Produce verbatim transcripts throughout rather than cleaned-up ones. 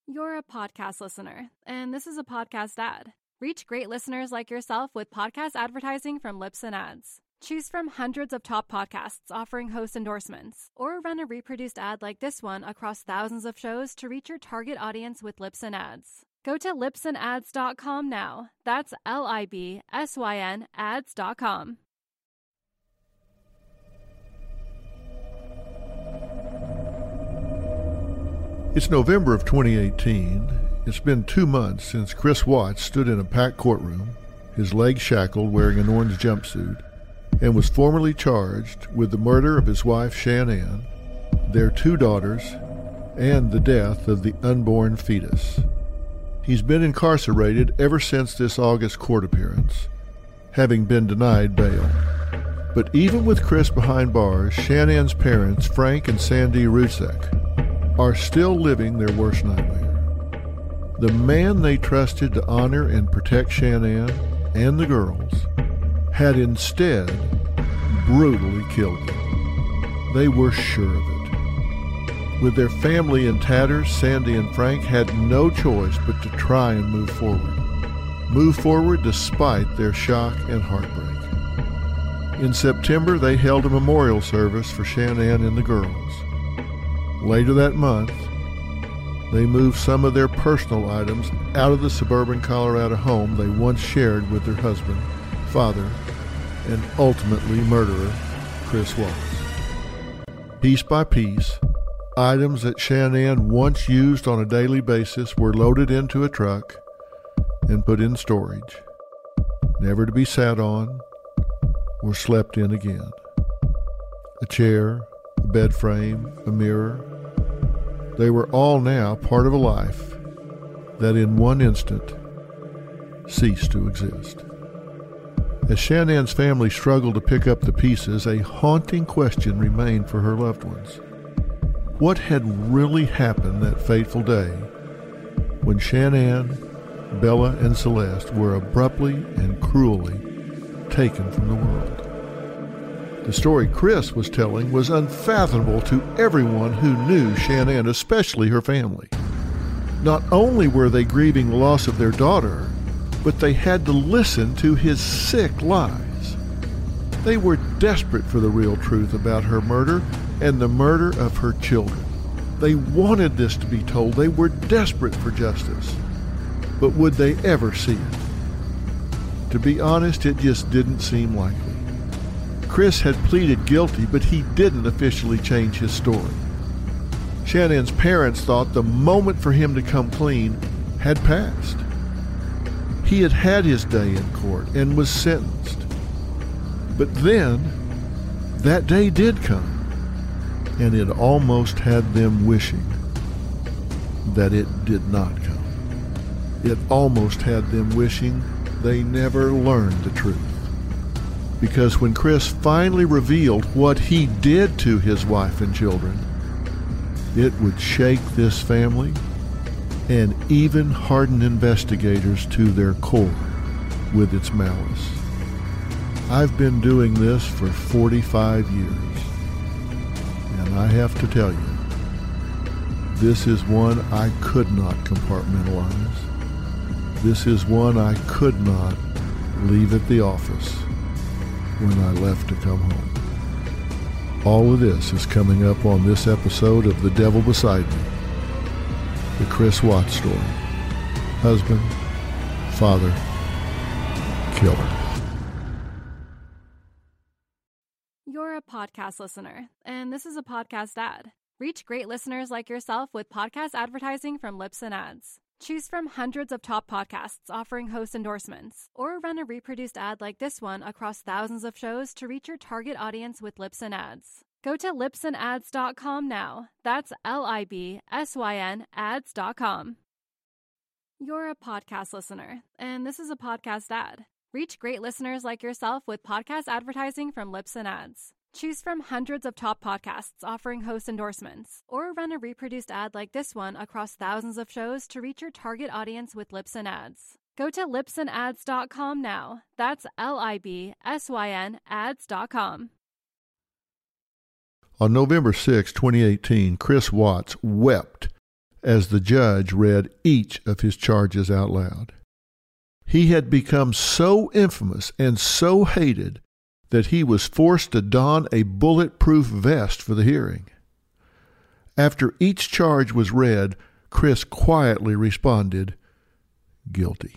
You're a podcast listener, and this is a podcast ad. Reach great listeners like yourself with podcast advertising from Libsyn Ads. Choose from hundreds of top podcasts offering host endorsements, or run a reproduced ad like this one across thousands of shows to reach your target audience with Libsyn Ads. Go to libsyn ads dot com now. That's L I B S Y N ads dot com. It's November of twenty eighteen. It's been two months since Chris Watts stood in a packed courtroom, his legs shackled, wearing an orange jumpsuit, and was formally charged with the murder of his wife Shanann, their two daughters, and the death of the unborn fetus. He's been incarcerated ever since this August court appearance, having been denied bail. But even with Chris behind bars, Shanann's parents, Frank and Sandy Rusek, are still living their worst nightmare. The man they trusted to honor and protect Shanann and the girls had instead brutally killed them. They were sure of it. With their family in tatters, Sandy and Frank had no choice but to try and move forward. Move forward despite their shock and heartbreak. In September, they held a memorial service for Shanann and the girls. Later that month, they moved some of their personal items out of the suburban Colorado home they once shared with their husband, father, and ultimately murderer, Chris Watts. Piece by piece, items that Shanann once used on a daily basis were loaded into a truck and put in storage, never to be sat on or slept in again. A chair, a bed frame, a mirror. They were all now part of a life that in one instant ceased to exist. As Shanann's family struggled to pick up the pieces, a haunting question remained for her loved ones. What had really happened that fateful day when Shanann, Bella, and Celeste were abruptly and cruelly taken from the world? The story Chris was telling was unfathomable to everyone who knew Shanann, especially her family. Not only were they grieving the loss of their daughter, but they had to listen to his sick lies. They were desperate for the real truth about her murder and the murder of her children. They wanted this to be told. They were desperate for justice. But would they ever see it? To be honest, it just didn't seem likely. Chris had pleaded guilty, but he didn't officially change his story. Shannan's parents thought the moment for him to come clean had passed. He had had his day in court and was sentenced. But then, that day did come, and it almost had them wishing that it did not come. It almost had them wishing they never learned the truth. Because when Chris finally revealed what he did to his wife and children, it would shake this family and even harden investigators to their core with its malice. I've been doing this for forty-five years, and I have to tell you, this is one I could not compartmentalize. This is one I could not leave at the office when I left to come home. All of this is coming up on this episode of The Devil Beside Me, the Chris Watts story. Husband, father, killer. You're a podcast listener, and this is a podcast ad. Reach great listeners like yourself with podcast advertising from Libsyn Ads. Choose from hundreds of top podcasts offering host endorsements, or run a reproduced ad like this one across thousands of shows to reach your target audience with Libsyn Ads. Go to libsyn ads dot com now. That's L I B S Y N ads dot com. You're a podcast listener, and this is a podcast ad. Reach great listeners like yourself with podcast advertising from Libsyn Ads. Choose from hundreds of top podcasts offering host endorsements, or run a reproduced ad like this one across thousands of shows to reach your target audience with Libsyn Ads. Go to libsyn ads dot com now. That's L I B S Y N ads dot com. On November sixth, twenty eighteen, Chris Watts wept as the judge read each of his charges out loud. He had become so infamous and so hated that he was forced to don a bulletproof vest for the hearing. After each charge was read, Chris quietly responded, "Guilty."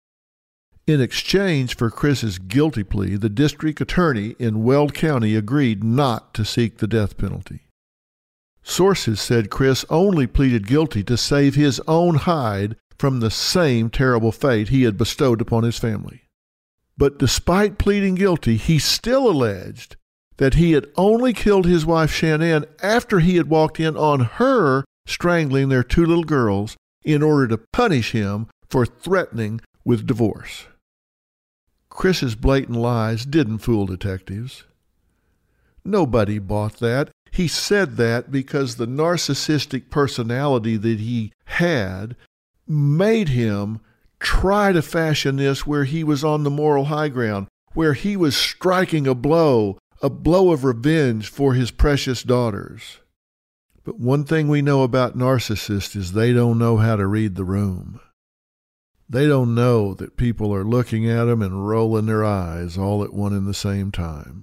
In exchange for Chris's guilty plea, the district attorney in Weld County agreed not to seek the death penalty. Sources said Chris only pleaded guilty to save his own hide from the same terrible fate he had bestowed upon his family. But despite pleading guilty, he still alleged that he had only killed his wife Shanann after he had walked in on her strangling their two little girls in order to punish him for threatening with divorce. Chris's blatant lies didn't fool detectives. Nobody bought that. He said that because the narcissistic personality that he had made him try to fashion this where he was on the moral high ground, where he was striking a blow, a blow of revenge for his precious daughters. But one thing we know about narcissists is they don't know how to read the room. They don't know that people are looking at them and rolling their eyes all at one and the same time.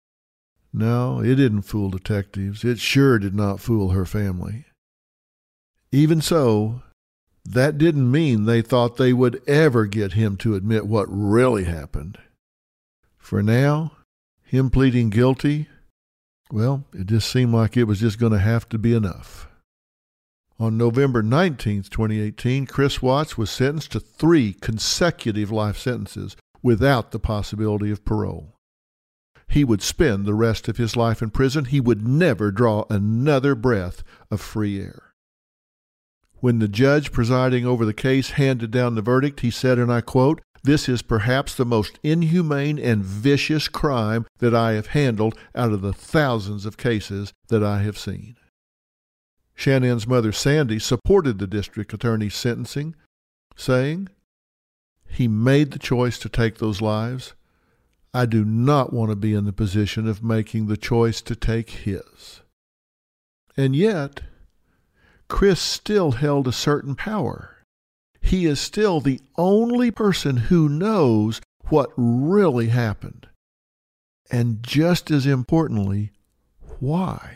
No, it didn't fool detectives. It sure did not fool her family. Even so, that didn't mean they thought they would ever get him to admit what really happened. For now, him pleading guilty, well, it just seemed like it was just going to have to be enough. On November nineteenth, twenty eighteen, Chris Watts was sentenced to three consecutive life sentences without the possibility of parole. He would spend the rest of his life in prison. He would never draw another breath of free air. When the judge presiding over the case handed down the verdict, he said, and I quote, "This is perhaps the most inhumane and vicious crime that I have handled out of the thousands of cases that I have seen." Shanann's mother, Sandy, supported the district attorney's sentencing, saying, "He made the choice to take those lives. I do not want to be in the position of making the choice to take his." And yet, Chris still held a certain power. He is still the only person who knows what really happened. And just as importantly, why.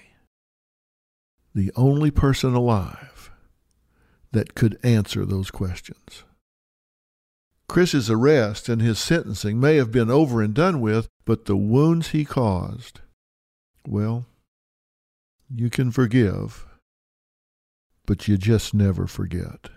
The only person alive that could answer those questions. Chris's arrest and his sentencing may have been over and done with, but the wounds he caused, well, you can forgive, but you just never forget.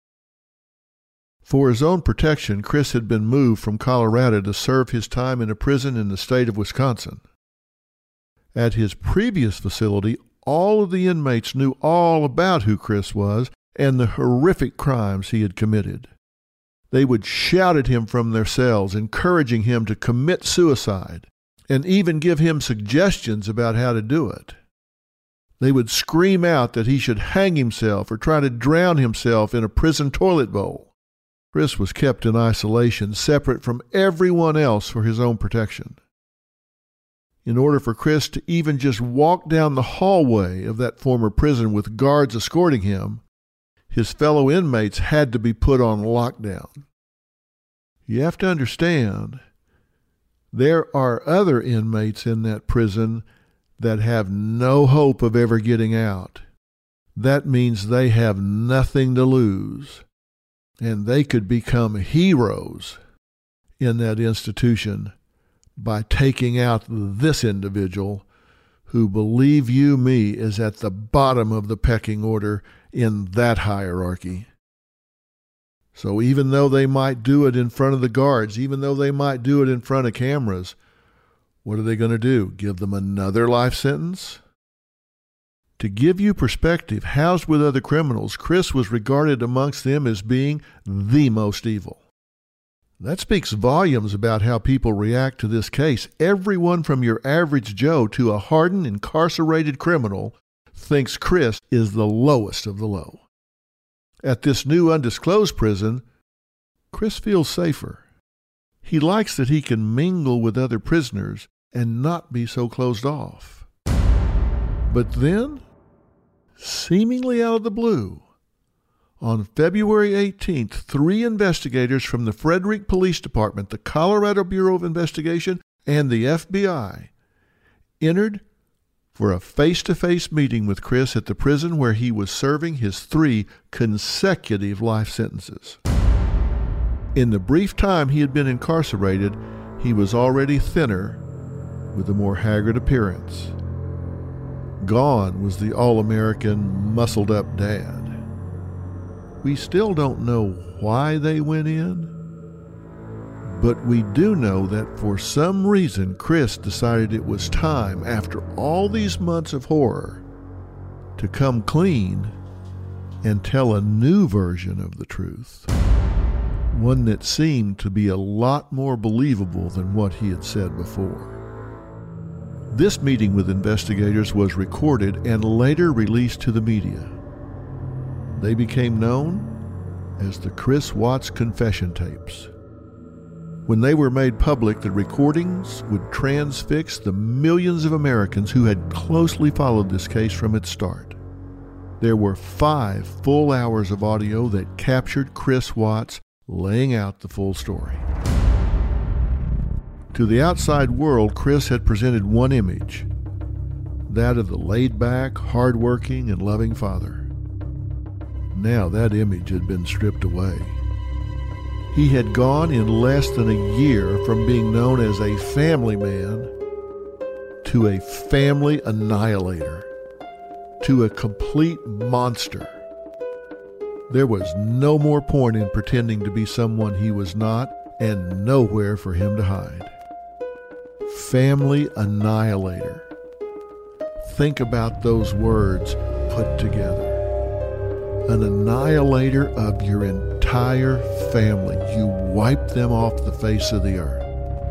For his own protection, Chris had been moved from Colorado to serve his time in a prison in the state of Wisconsin. At his previous facility, all of the inmates knew all about who Chris was and the horrific crimes he had committed. They would shout at him from their cells, encouraging him to commit suicide, and even give him suggestions about how to do it. They would scream out that he should hang himself or try to drown himself in a prison toilet bowl. Chris was kept in isolation, separate from everyone else for his own protection. In order for Chris to even just walk down the hallway of that former prison with guards escorting him, his fellow inmates had to be put on lockdown. You have to understand, there are other inmates in that prison that have no hope of ever getting out. That means they have nothing to lose, and they could become heroes in that institution by taking out this individual who, believe you me, is at the bottom of the pecking order in that hierarchy. So even though they might do it in front of the guards, even though they might do it in front of cameras, what are they going to do? Give them another life sentence? To give you perspective, housed with other criminals, Chris was regarded amongst them as being the most evil. That speaks volumes about how people react to this case. Everyone from your average Joe to a hardened, incarcerated criminal thinks Chris is the lowest of the low. At this new undisclosed prison, Chris feels safer. He likes that he can mingle with other prisoners and not be so closed off. But then, seemingly out of the blue, On February eighteenth, three investigators from the Frederick Police Department, the Colorado Bureau of Investigation, and the F B I entered for a face-to-face meeting with Chris at the prison where he was serving his three consecutive life sentences. In the brief time he had been incarcerated, he was already thinner with a more haggard appearance. Gone was the all-American, muscled-up dad. We still don't know why they went in, but we do know that for some reason Chris decided it was time, after all these months of horror, to come clean and tell a new version of the truth, one that seemed to be a lot more believable than what he had said before. This meeting with investigators was recorded and later released to the media. They became known as the Chris Watts confession tapes. When they were made public, the recordings would transfix the millions of Americans who had closely followed this case from its start. There were five full hours of audio that captured Chris Watts laying out the full story. To the outside world, Chris had presented one image, that of the laid-back, hard-working, and loving father. Now that image had been stripped away. He had gone in less than a year from being known as a family man to a family annihilator, to a complete monster. There was no more point in pretending to be someone he was not, and nowhere for him to hide. Family annihilator. Think about those words put together. An annihilator of your entire family. You wipe them off the face of the earth.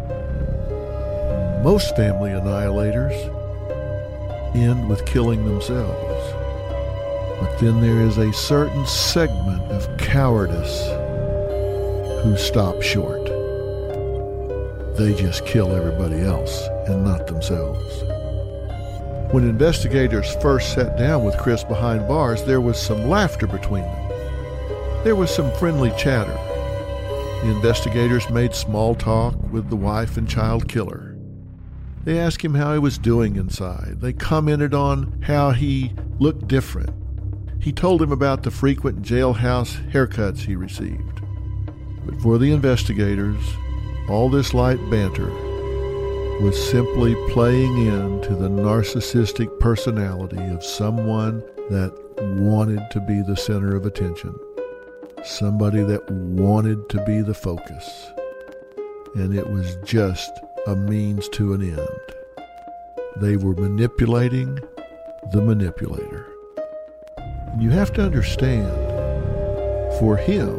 Most family annihilators end with killing themselves. But then there is a certain segment of cowardice who stop short. They just kill everybody else and not themselves. When investigators first sat down with Chris behind bars, there was some laughter between them. There was some friendly chatter. The investigators made small talk with the wife and child killer. They asked him how he was doing inside. They commented on how he looked different. He told them about the frequent jailhouse haircuts he received. But for the investigators, all this light banter was simply playing into the narcissistic personality of someone that wanted to be the center of attention, somebody that wanted to be the focus, and it was just a means to an end. They were manipulating the manipulator. You have to understand, for him,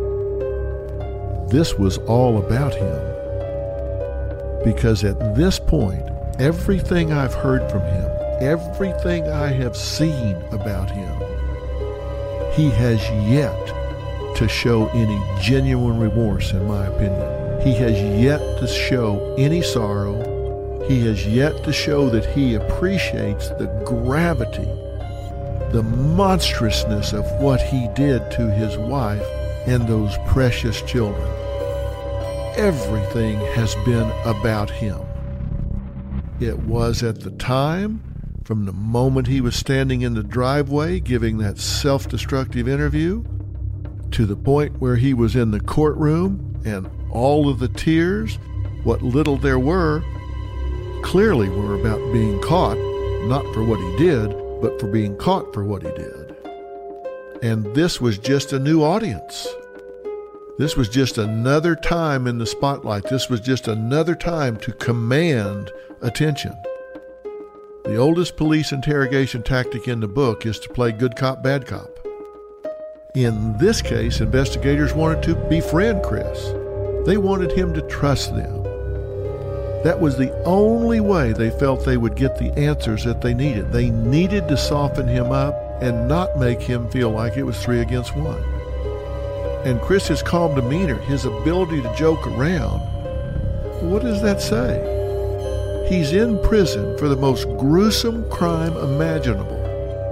this was all about him. Because at this point, everything I've heard from him, everything I have seen about him, he has yet to show any genuine remorse, in my opinion. He has yet to show any sorrow. He has yet to show that he appreciates the gravity, the monstrousness of what he did to his wife and those precious children. Everything has been about him. It was at the time, from the moment he was standing in the driveway giving that self-destructive interview, to the point where he was in the courtroom and all of the tears, what little there were, clearly were about being caught, not for what he did, but for being caught for what he did. And this was just a new audience. This was just another time in the spotlight. This was just another time to command attention. The oldest police interrogation tactic in the book is to play good cop, bad cop. In this case, investigators wanted to befriend Chris. They wanted him to trust them. That was the only way they felt they would get the answers that they needed. They needed to soften him up and not make him feel like it was three against one. And Chris's calm demeanor, his ability to joke around, what does that say? He's in prison for the most gruesome crime imaginable.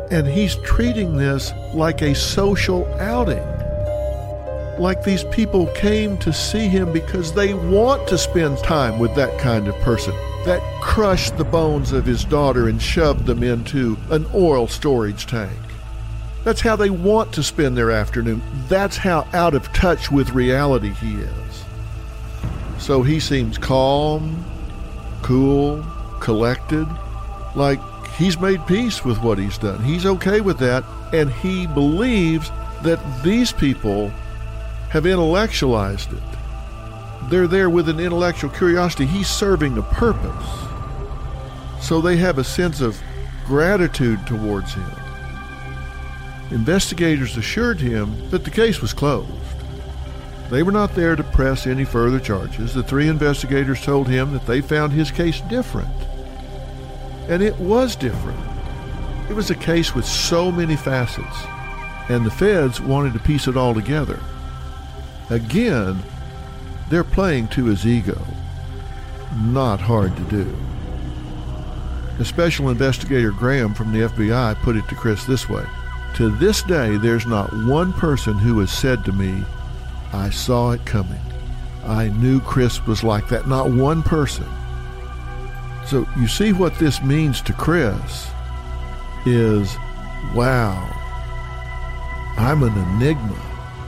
And he's treating this like a social outing. Like these people came to see him because they want to spend time with that kind of person that crushed the bones of his daughter and shoved them into an oil storage tank. That's how they want to spend their afternoon. That's how out of touch with reality he is. So he seems calm, cool, collected, like he's made peace with what he's done. He's okay with that, and he believes that these people have intellectualized it. They're there with an intellectual curiosity. He's serving a purpose. So they have a sense of gratitude towards him. Investigators assured him that the case was closed. They were not there to press any further charges. The three investigators told him that they found his case different. And it was different. It was a case with so many facets, and the feds wanted to piece it all together. Again, they're playing to his ego. Not hard to do. The Special Investigator Graham from the F B I put it to Chris this way: to this day, there's not one person who has said to me, I saw it coming. I knew Chris was like that. Not one person. So you see what this means to Chris is, wow, I'm an enigma.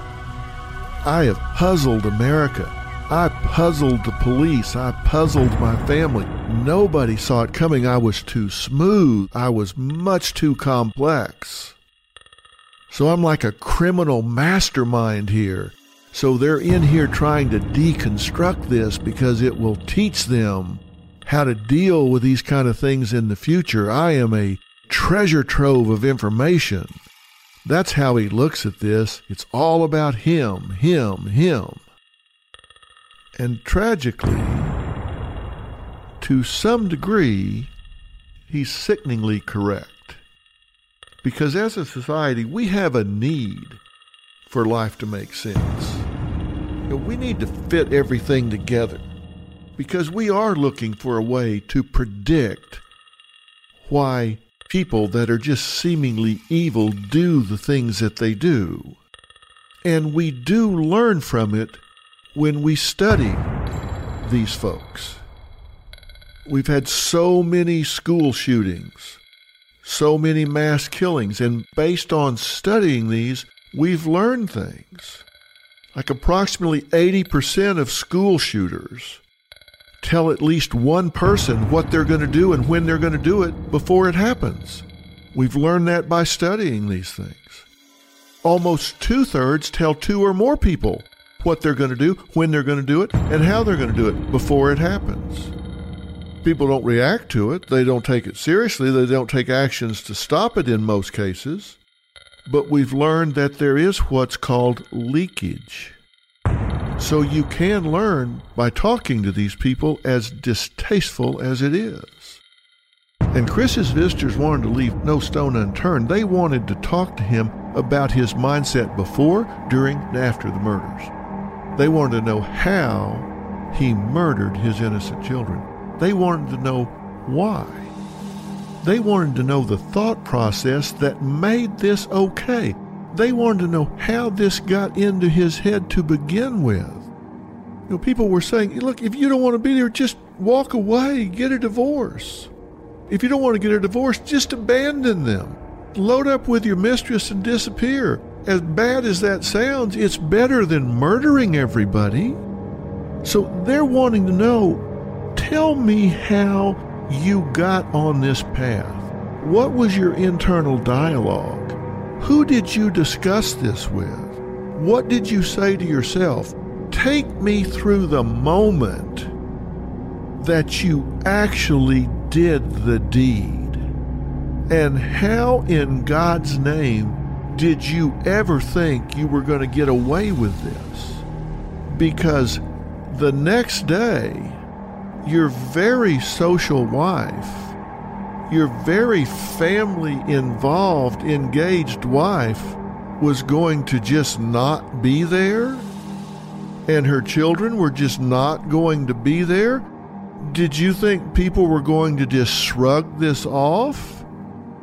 I have puzzled America. I puzzled the police. I puzzled my family. Nobody saw it coming. I was too smooth. I was much too complex. So I'm like a criminal mastermind here. So they're in here trying to deconstruct this because it will teach them how to deal with these kind of things in the future. I am a treasure trove of information. That's how he looks at this. It's all about him, him, him. And tragically, to some degree, he's sickeningly correct. Because as a society, we have a need for life to make sense. You know, we need to fit everything together because we are looking for a way to predict why people that are just seemingly evil do the things that they do. And we do learn from it when we study these folks. We've had so many school shootings, so many mass killings, and based on studying these, we've learned things. Like approximately eighty percent of school shooters tell at least one person what they're going to do and when they're going to do it before it happens. We've learned that by studying these things. Almost two-thirds tell two or more people what they're going to do, when they're going to do it, and how they're going to do it before it happens. People don't react to it. They don't take it seriously. They don't take actions to stop it in most cases. But we've learned that there is what's called leakage. So you can learn by talking to these people, as distasteful as it is. And Chris's visitors wanted to leave no stone unturned. They wanted to talk to him about his mindset before, during, and after the murders. They wanted to know how he murdered his innocent children. They wanted to know why. They wanted to know the thought process that made this okay. They wanted to know how this got into his head to begin with. You know, people were saying, look, if you don't want to be there, just walk away, get a divorce. If you don't want to get a divorce, just abandon them. Load up with your mistress and disappear. As bad as that sounds, it's better than murdering everybody. So they're wanting to know, tell me how you got on this path. What was your internal dialogue? Who did you discuss this with? What did you say to yourself? Take me through the moment that you actually did the deed. And how in God's name did you ever think you were going to get away with this? Because the next day, your very social wife, your very family-involved, engaged wife was going to just not be there? And her children were just not going to be there? Did you think people were going to just shrug this off?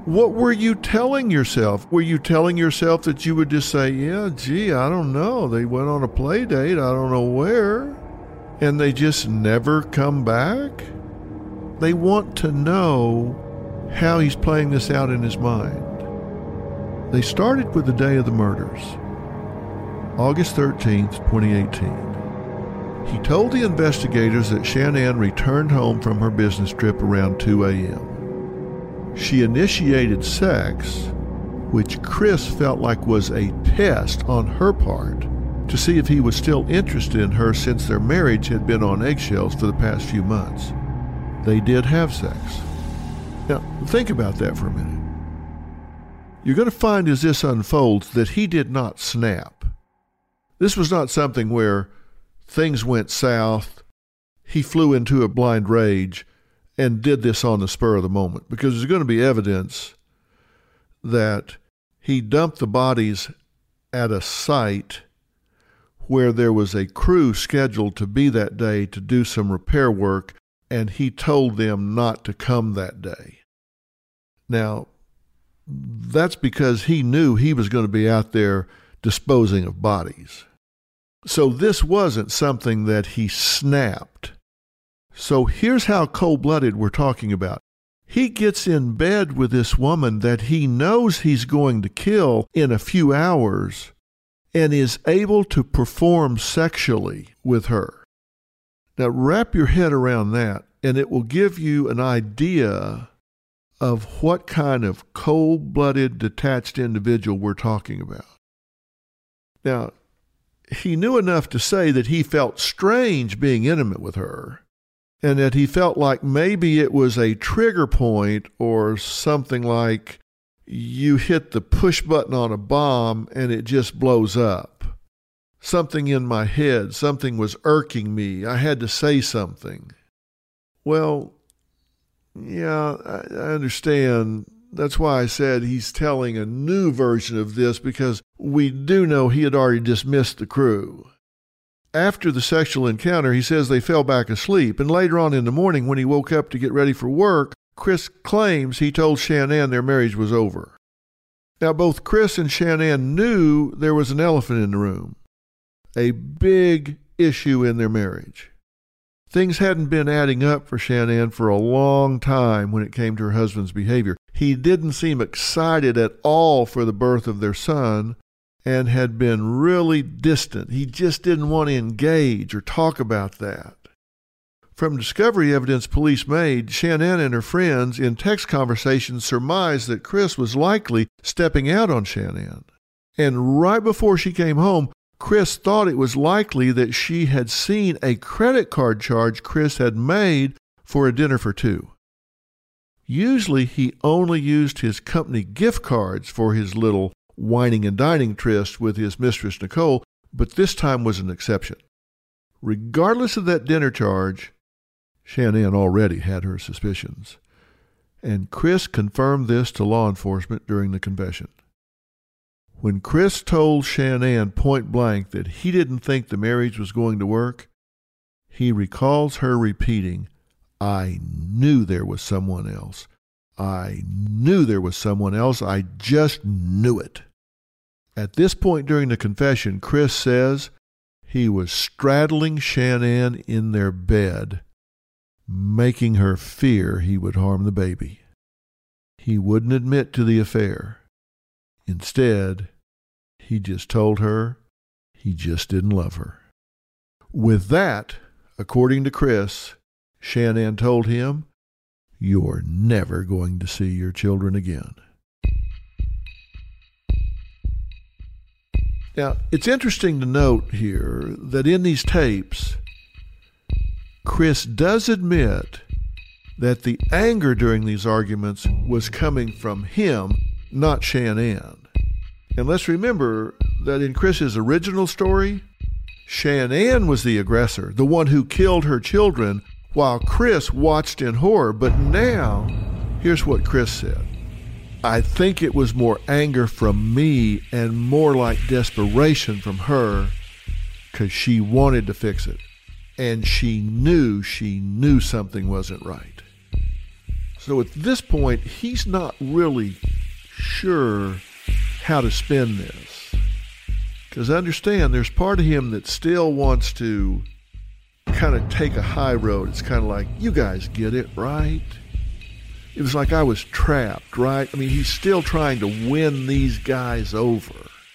What were you telling yourself? Were you telling yourself that you would just say, yeah, gee, I don't know. They went on a play date. I don't know where. And they just never come back? They want to know how he's playing this out in his mind. They started with the day of the murders, August thirteenth, twenty eighteen. He told the investigators that Shanann returned home from her business trip around two a.m. She initiated sex, which Chris felt like was a test on her part to see if he was still interested in her since their marriage had been on eggshells for the past few months. They did have sex. Now, think about that for a minute. You're going to find as this unfolds that he did not snap. This was not something where things went south, he flew into a blind rage, and did this on the spur of the moment, because there's going to be evidence that he dumped the bodies at a site where there was a crew scheduled to be that day to do some repair work, and he told them not to come that day. Now, that's because he knew he was going to be out there disposing of bodies. So this wasn't something that he snapped. So here's how cold-blooded we're talking about. He gets in bed with this woman that he knows he's going to kill in a few hours and is able to perform sexually with her. Now wrap your head around that, and it will give you an idea of what kind of cold-blooded, detached individual we're talking about. Now, he knew enough to say that he felt strange being intimate with her, and that he felt like maybe it was a trigger point or something like you hit the push button on a bomb and it just blows up. Something in my head, something was irking me. I had to say something. Well, yeah, I, I understand. That's why I said he's telling a new version of this, because we do know he had already dismissed the crew. After the sexual encounter, he says they fell back asleep, and later on in the morning when he woke up to get ready for work, Chris claims he told Shanann their marriage was over. Now, both Chris and Shanann knew there was an elephant in the room, a big issue in their marriage. Things hadn't been adding up for Shanann for a long time when it came to her husband's behavior. He didn't seem excited at all for the birth of their son and had been really distant. He just didn't want to engage or talk about that. From discovery evidence police made, Shanann and her friends in text conversations surmised that Chris was likely stepping out on Shanann. And right before she came home, Chris thought it was likely that she had seen a credit card charge Chris had made for a dinner for two. Usually he only used his company gift cards for his little whining and dining tryst with his mistress Nicole, but this time was an exception. Regardless of that dinner charge, Shanann already had her suspicions, and Chris confirmed this to law enforcement during the confession. When Chris told Shanann point blank that he didn't think the marriage was going to work, he recalls her repeating, "I knew there was someone else. I knew there was someone else. I just knew it." At this point during the confession, Chris says he was straddling Shanann in their bed, making her fear he would harm the baby. He wouldn't admit to the affair. Instead, he just told her he just didn't love her. With that, according to Chris, Shanann told him, "You're never going to see your children again." Now, it's interesting to note here that in these tapes, Chris does admit that the anger during these arguments was coming from him, not Shanann. And let's remember that in Chris's original story, Shanann was the aggressor, the one who killed her children, while Chris watched in horror. But now, here's what Chris said. "I think it was more anger from me and more like desperation from her, because she wanted to fix it. And she knew she knew something wasn't right." So at this point, he's not really sure how to spin this. Because understand, there's part of him that still wants to kind of take a high road. It's kind of like, you guys get it, right? It was like I was trapped, right? I mean, he's still trying to win these guys over.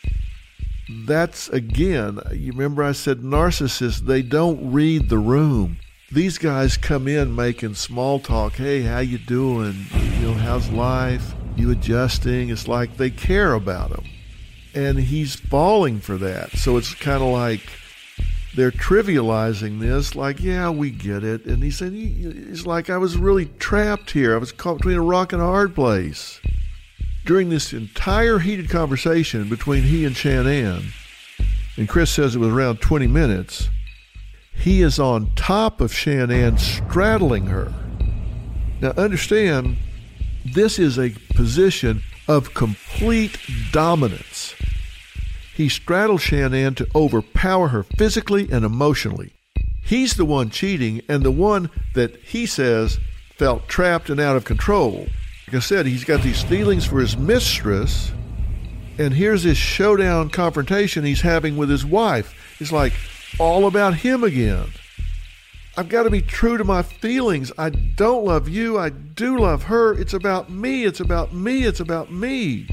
That's, again, you remember I said narcissists, they don't read the room. These guys come in making small talk. Hey, how you doing? You know, how's life? You adjusting? It's like they care about him. And he's falling for that. So it's kind of like they're trivializing this, like, yeah, we get it. And he said, he's like, I was really trapped here. I was caught between a rock and a hard place. During this entire heated conversation between he and Shanann, and Chris says it was around twenty minutes, he is on top of Shanann, straddling her. Now understand, this is a position of complete dominance. He straddled Shanann to overpower her physically and emotionally. He's the one cheating and the one that he says felt trapped and out of control. Like I said, he's got these feelings for his mistress, and here's this showdown confrontation he's having with his wife. It's like all about him again. I've got to be true to my feelings. I don't love you. I do love her. It's about me. It's about me. It's about me.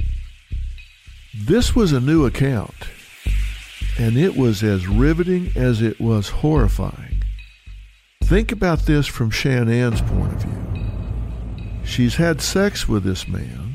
This was a new account, and it was as riveting as it was horrifying. Think about this from Shanann's point of view. She's had sex with this man.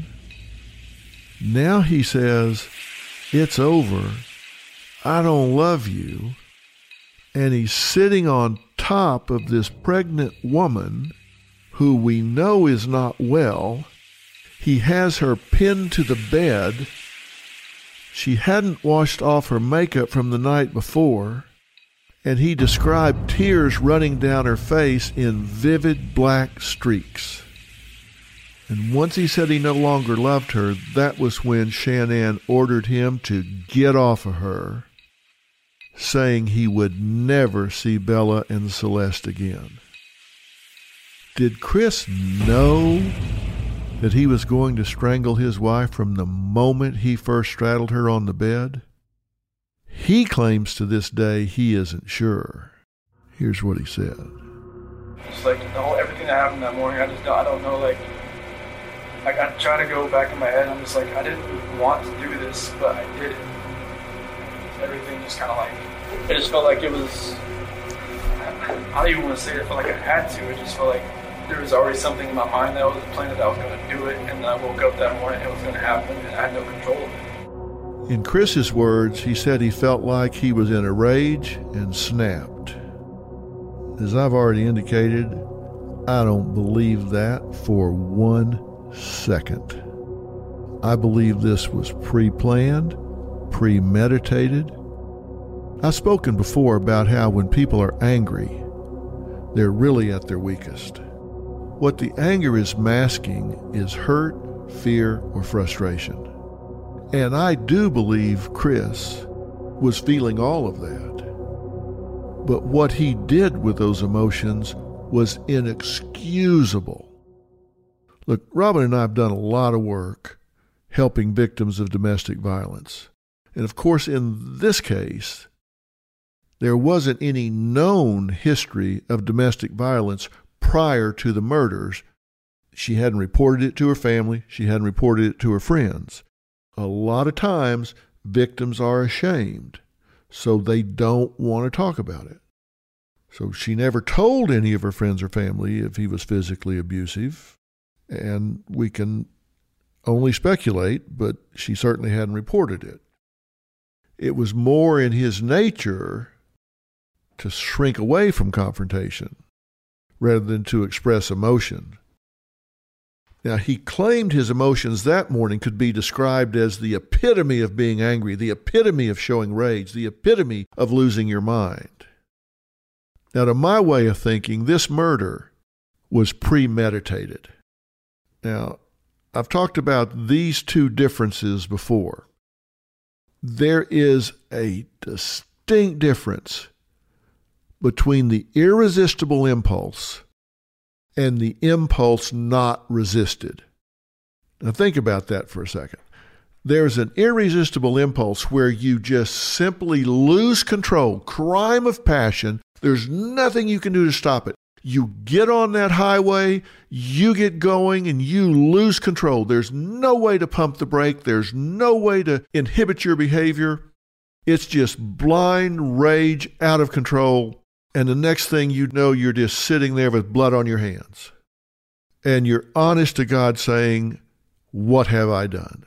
Now he says, it's over. I don't love you. And he's sitting on top of this pregnant woman who we know is not well. He has her pinned to the bed. She hadn't washed off her makeup from the night before, and he described tears running down her face in vivid black streaks. And once he said he no longer loved her, that was when Shanann ordered him to get off of her, saying he would never see Bella and Celeste again. Did Chris know that he was going to strangle his wife from the moment he first straddled her on the bed? He claims to this day he isn't sure. Here's what he said. It's like the whole, everything that happened that morning, I just don't, I don't know, like, like I try to go back in my head, I'm just like, I didn't want to do this, but I did it. Everything just kind of like, it just felt like it was, I don't even want to say it, it felt like I had to, it just felt like there was already something in my mind that was planned that I was going to do it, and then I woke up that morning and it was going to happen, and I had no control of it. In Chris's words, he said he felt like he was in a rage and snapped. As I've already indicated, I don't believe that for one second. I believe this was pre-planned, premeditated. I've spoken before about how when people are angry, they're really at their weakest. What the anger is masking is hurt, fear, or frustration. And I do believe Chris was feeling all of that. But what he did with those emotions was inexcusable. Look, Robin and I have done a lot of work helping victims of domestic violence. And of course, in this case, there wasn't any known history of domestic violence prior to the murders. She hadn't reported it to her family. She hadn't reported it to her friends. A lot of times, victims are ashamed, so they don't want to talk about it. So she never told any of her friends or family if he was physically abusive, and we can only speculate, but she certainly hadn't reported it. It was more in his nature to shrink away from confrontation rather than to express emotion. Now, he claimed his emotions that morning could be described as the epitome of being angry, the epitome of showing rage, the epitome of losing your mind. Now, to my way of thinking, this murder was premeditated. Now, I've talked about these two differences before. There is a distinct difference between the irresistible impulse and the impulse not resisted. Now think about that for a second. There's an irresistible impulse where you just simply lose control, crime of passion. There's nothing you can do to stop it. You get on that highway, you get going, and you lose control. There's no way to pump the brake. There's no way to inhibit your behavior. It's just blind rage, out of control. And the next thing you know, you're just sitting there with blood on your hands. And you're honest to God saying, "What have I done?"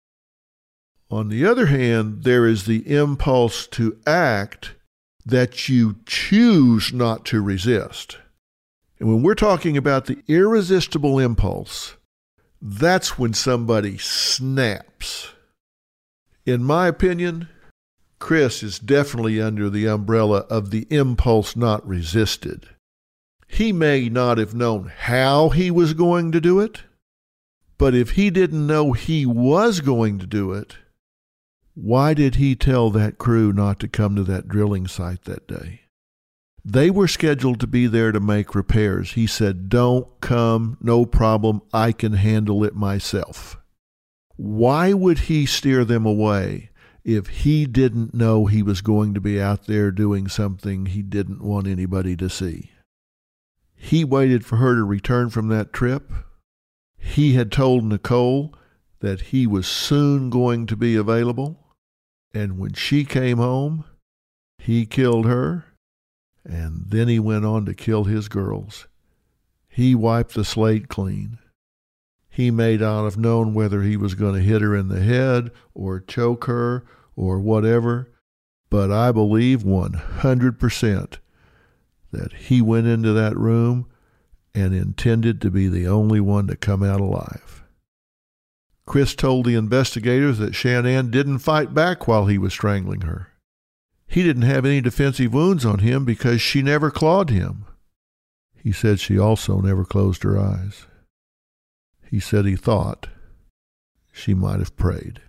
On the other hand, there is the impulse to act that you choose not to resist. And when we're talking about the irresistible impulse, that's when somebody snaps. In my opinion, Chris is definitely under the umbrella of the impulse not resisted. He may not have known how he was going to do it, but if he didn't know he was going to do it, why did he tell that crew not to come to that drilling site that day? They were scheduled to be there to make repairs. He said, "Don't come, no problem, I can handle it myself." Why would he steer them away if he didn't know he was going to be out there doing something he didn't want anybody to see? He waited for her to return from that trip. He had told Nicole that he was soon going to be available. And when she came home, he killed her, and then he went on to kill his girls. He wiped the slate clean. He may not have known whether he was going to hit her in the head or choke her or whatever, but I believe one hundred percent that he went into that room and intended to be the only one to come out alive. Chris told the investigators that Shanann didn't fight back while he was strangling her. He didn't have any defensive wounds on him because she never clawed him. He said she also never closed her eyes. He said he thought she might have prayed.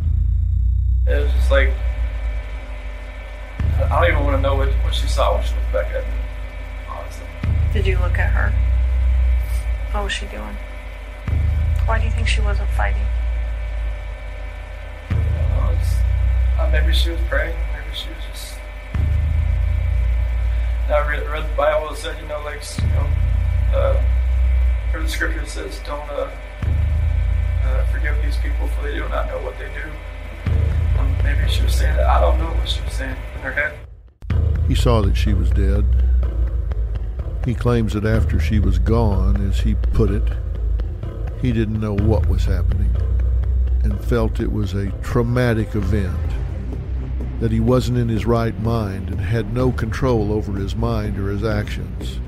It was just like, I don't even want to know what, what she saw when she looked back at me, honestly. Did you look at her? What was she doing? Why do you think she wasn't fighting? I don't know, it's, uh, maybe she was praying, maybe she was just... I read, read the Bible that said, you know, like, you know, uh, or the scripture says, don't uh, uh, forgive these people for they do not know what they do. Um, maybe she was saying that. I don't know what she was saying in her head. He saw that she was dead. He claims that after she was gone, as he put it, he didn't know what was happening and felt it was a traumatic event, that he wasn't in his right mind and had no control over his mind or his actions.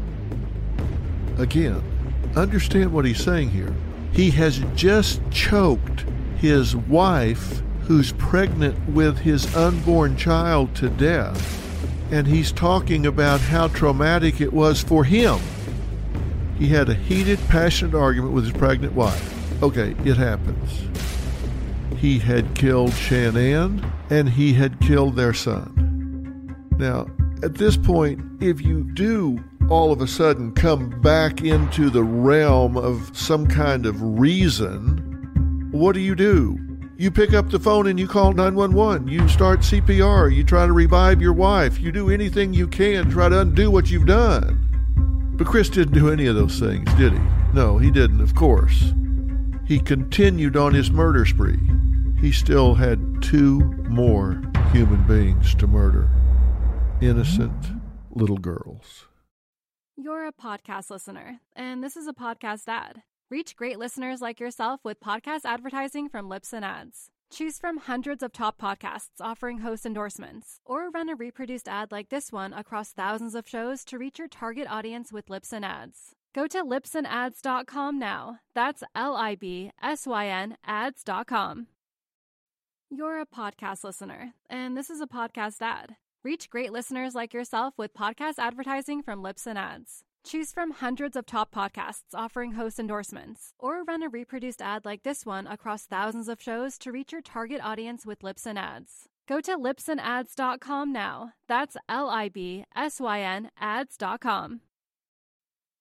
Again, understand what he's saying here. He has just choked his wife, who's pregnant with his unborn child, to death, and he's talking about how traumatic it was for him. He had a heated, passionate argument with his pregnant wife. Okay, it happens. He had killed Shanann, and he had killed their son. Now, at this point, if you do all of a sudden come back into the realm of some kind of reason, what do you do? You pick up the phone and you call nine one one. You start C P R. You try to revive your wife. You do anything you can to try to undo what you've done. But Chris didn't do any of those things, did he? No, he didn't, of course. He continued on his murder spree. He still had two more human beings to murder. Innocent little girls. You're a podcast listener, and this is a podcast ad. Reach great listeners like yourself with podcast advertising from Libsyn Ads. Choose from hundreds of top podcasts offering host endorsements, or run a reproduced ad like this one across thousands of shows to reach your target audience with Libsyn Ads. Go to libsyn ads dot com now. That's L I B S Y N ads dot com. You're a podcast listener, and this is a podcast ad. Reach great listeners like yourself with podcast advertising from Libsyn Ads. Choose from hundreds of top podcasts offering host endorsements, or run a reproduced ad like this one across thousands of shows to reach your target audience with Libsyn Ads. Go to libsyn ads dot com now. That's L I B S Y N ads dot com.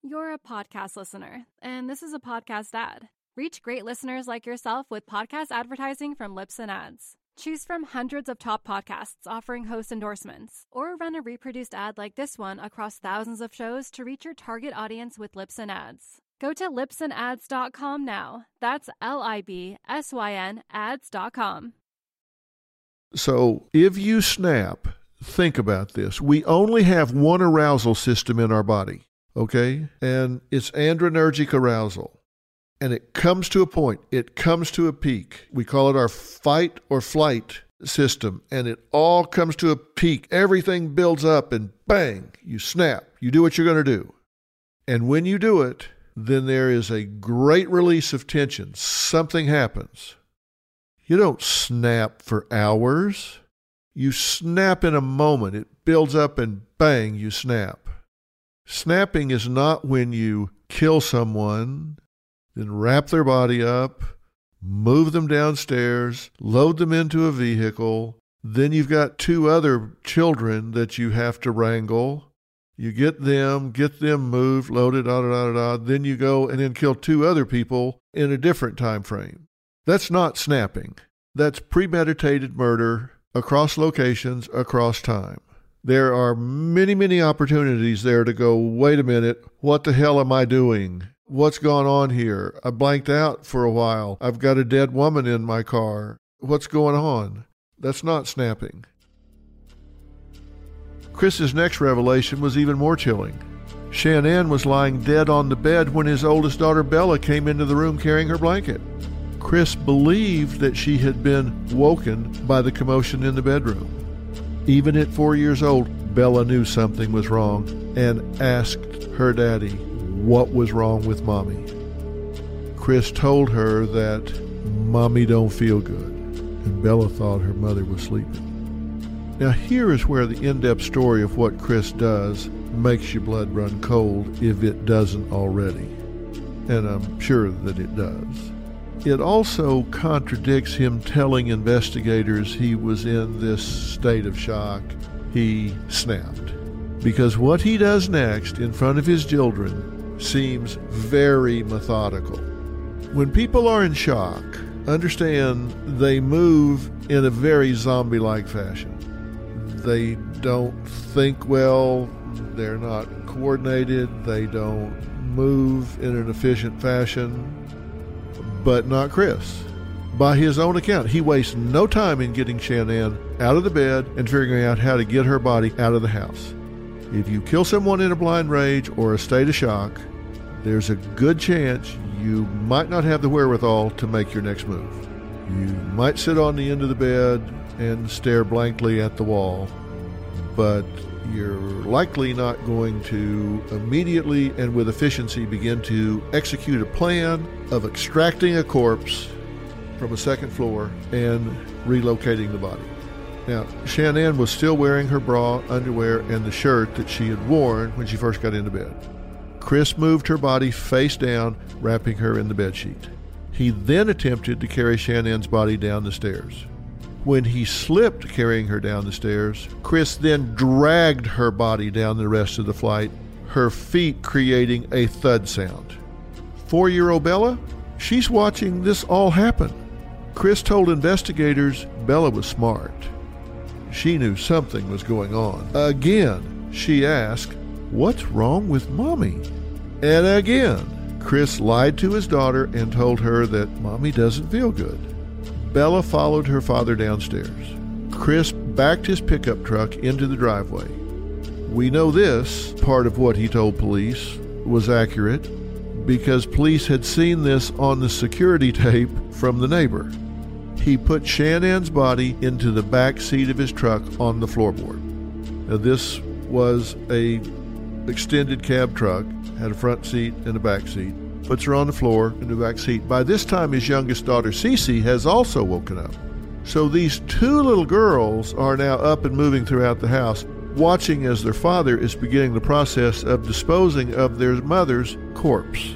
You're a podcast listener, and this is a podcast ad. Reach great listeners like yourself with podcast advertising from Libsyn Ads. Choose from hundreds of top podcasts offering host endorsements, or run a reproduced ad like this one across thousands of shows to reach your target audience with Libsyn Ads. Go to libsyn ads dot com now. That's L I B S Y N ads dot com. So if you snap, think about this. We only have one arousal system in our body, okay? And it's adrenergic arousal. And it comes to a point. It comes to a peak. We call it our fight or flight system. And it all comes to a peak. Everything builds up and bang, you snap. You do what you're going to do. And when you do it, then there is a great release of tension. Something happens. You don't snap for hours. You snap in a moment. It builds up and bang, you snap. Snapping is not when you kill someone, then wrap their body up, move them downstairs, load them into a vehicle. Then you've got two other children that you have to wrangle. You get them, get them moved, loaded, da da da da. Then you go and then kill two other people in a different time frame. That's not snapping. That's premeditated murder across locations, across time. There are many, many opportunities there to go, wait a minute, what the hell am I doing? What's gone on here? I blanked out for a while. I've got a dead woman in my car. What's going on? That's not snapping. Chris's next revelation was even more chilling. Shanann was lying dead on the bed when his oldest daughter Bella came into the room carrying her blanket. Chris believed that she had been woken by the commotion in the bedroom. Even at four years old, Bella knew something was wrong and asked her daddy what was wrong with Mommy. Chris told her that Mommy don't feel good, and Bella thought her mother was sleeping. Now here is where the in-depth story of what Chris does makes your blood run cold if it doesn't already, and I'm sure that it does. It also contradicts him telling investigators he was in this state of shock. He snapped. Because what he does next in front of his children seems very methodical. When people are in shock, understand they move in a very zombie-like fashion. They don't think well, they're not coordinated, they don't move in an efficient fashion, but not Chris. By his own account, he wastes no time in getting Shanann out of the bed and figuring out how to get her body out of the house. If you kill someone in a blind rage or a state of shock, there's a good chance you might not have the wherewithal to make your next move. You might sit on the end of the bed and stare blankly at the wall, but you're likely not going to immediately and with efficiency begin to execute a plan of extracting a corpse from a second floor and relocating the body. Now, Shanann was still wearing her bra, underwear, and the shirt that she had worn when she first got into bed. Chris moved her body face down, wrapping her in the bedsheet. He then attempted to carry Shanann's body down the stairs. When he slipped carrying her down the stairs, Chris then dragged her body down the rest of the flight, her feet creating a thud sound. Four-year-old Bella, she's watching this all happen. Chris told investigators Bella was smart. She knew something was going on. Again, she asked, "What's wrong with Mommy?" And again, Chris lied to his daughter and told her that Mommy doesn't feel good. Bella followed her father downstairs. Chris backed his pickup truck into the driveway. We know this part of what he told police was accurate because police had seen this on the security tape from the neighbor. He put Shanann's body into the back seat of his truck on the floorboard. Now, this was a extended cab truck, had a front seat and a back seat. Puts her on the floor in the back seat. By this time, his youngest daughter, Cece, has also woken up. So these two little girls are now up and moving throughout the house, watching as their father is beginning the process of disposing of their mother's corpse.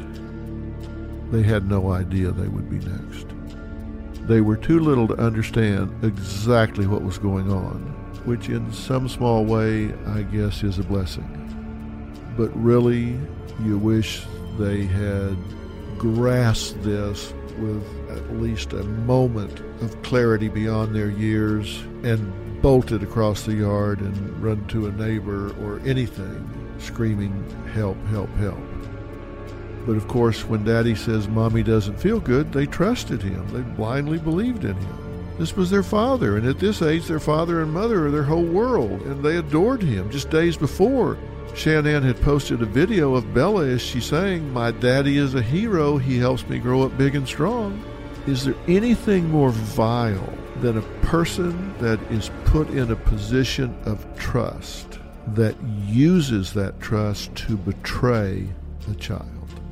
They had no idea they would be next. They were too little to understand exactly what was going on, which in some small way, I guess, is a blessing. But really, You wish they had grasped this with at least a moment of clarity beyond their years and bolted across the yard and run to a neighbor or anything, screaming, "Help, help, help." But of course, when Daddy says Mommy doesn't feel good, they trusted him. They blindly believed in him. This was their father, and at this age, their father and mother are their whole world, and they adored him. Just days before, Shanann had posted a video of Bella as she sang, "My daddy is a hero. He helps me grow up big and strong." Is there anything more vile than a person that is put in a position of trust that uses that trust to betray a child?